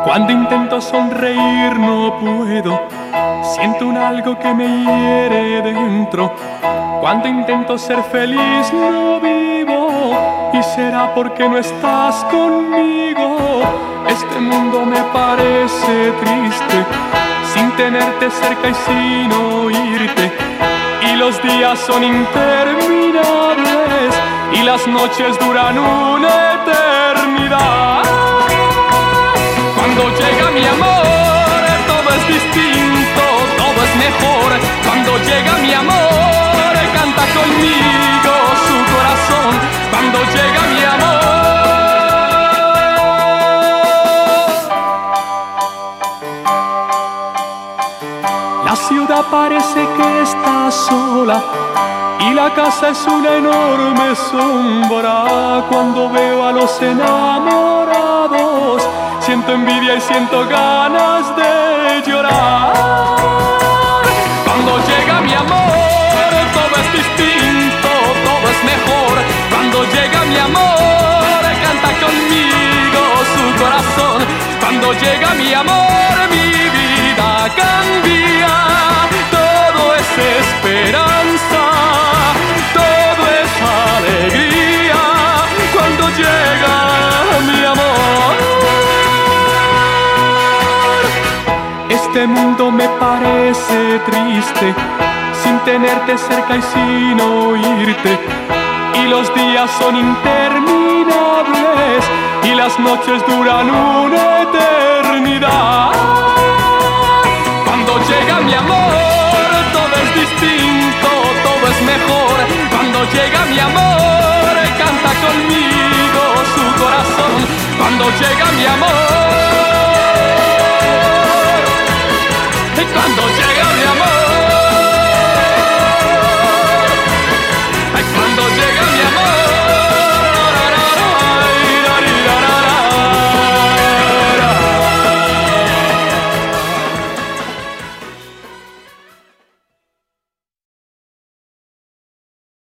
Cuando intento sonreír no puedo, siento un algo que me hiere dentro. Cuando intento ser feliz no vivo, y será porque no estás conmigo. Este mundo me parece triste, sin tenerte cerca y sin oírte. Y los días son interminables, y las noches duran una eternidad. Cuando llega mi amor, todo es distinto, todo es mejor. Cuando llega mi amor, canta conmigo su corazón. Cuando llega mi amor. La ciudad parece que está sola y la casa es una enorme sombra. Cuando veo a los enamorados, siento envidia y siento ganas de llorar. Cuando llega mi amor, todo es distinto, todo es mejor. Cuando llega mi amor, canta conmigo su corazón. Cuando llega mi amor, mi vida cambia. Todo es esperanza, todo es alegría. Cuando llega mi amor. Este mundo me parece triste, sin tenerte cerca y sin oírte. Y los días son interminables, y las noches duran una eternidad. Cuando llega mi amor, todo es distinto, todo es mejor. Cuando llega mi amor, canta conmigo su corazón. Cuando llega mi amor.